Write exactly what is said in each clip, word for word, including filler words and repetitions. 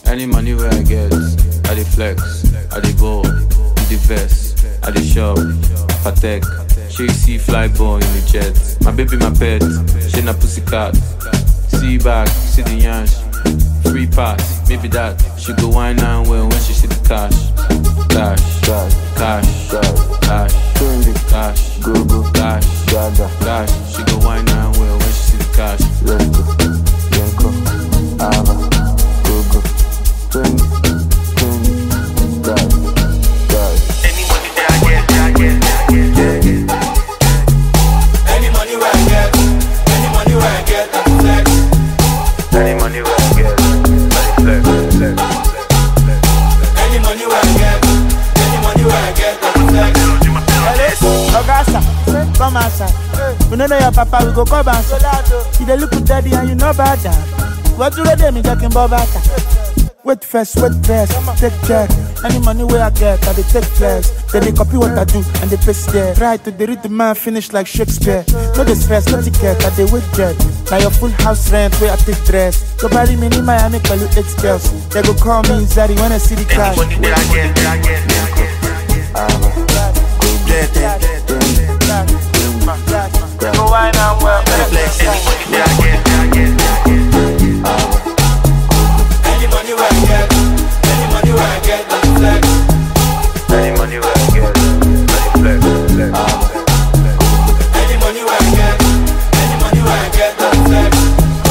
Any money where I get, I dey flex, I dey ball, I dey vest, I dey shop, Patek. She see fly ball in the jet. My baby, my pet, she na pussycat. See back, see the yansh, free pass, maybe that. She go wine and well when she see the cash. Cash, cash, cash, cash, cash, go go, cash, cash. She go wine and well when she see the cash. Let's go, let's go, Ava, go go, twenty, twenty, cash, cash. Any money that I get, I get, I get, I get. Any money where I get, any money where I get, I flex. Any money where I get, I flex, flex, flex. Any money where I get, any money where I get, I flex. Hello, Augusta, come outside. We know your papa, we go come outside. You dey look with daddy and you know about that. What do they do me talking about that? Wait first, wait first, take check. Any money where I get, I dey take flex. Then they copy what I do and they paste there. Try to they read the man finish like Shakespeare. No the stress, no ticket, I dey wait jet. Now your full house rent where I take dress. Go bury me in Miami, call you eight girls. They go call me Zari when I see the cash. Any money that I get, I get, I get, I get. They go wine and well, Flex. Any money that I get, I get, I get. Any money where I get, any money where I get, I flex. Any money where I get, I flex, flex, flex. Any money where I get, any money where I get, I flex.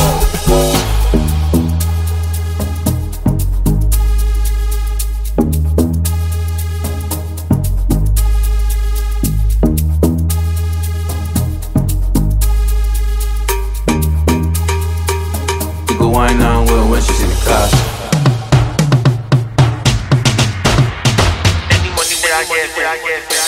You go wine and well when she see the cash. Any money where I get, where I get, where I get.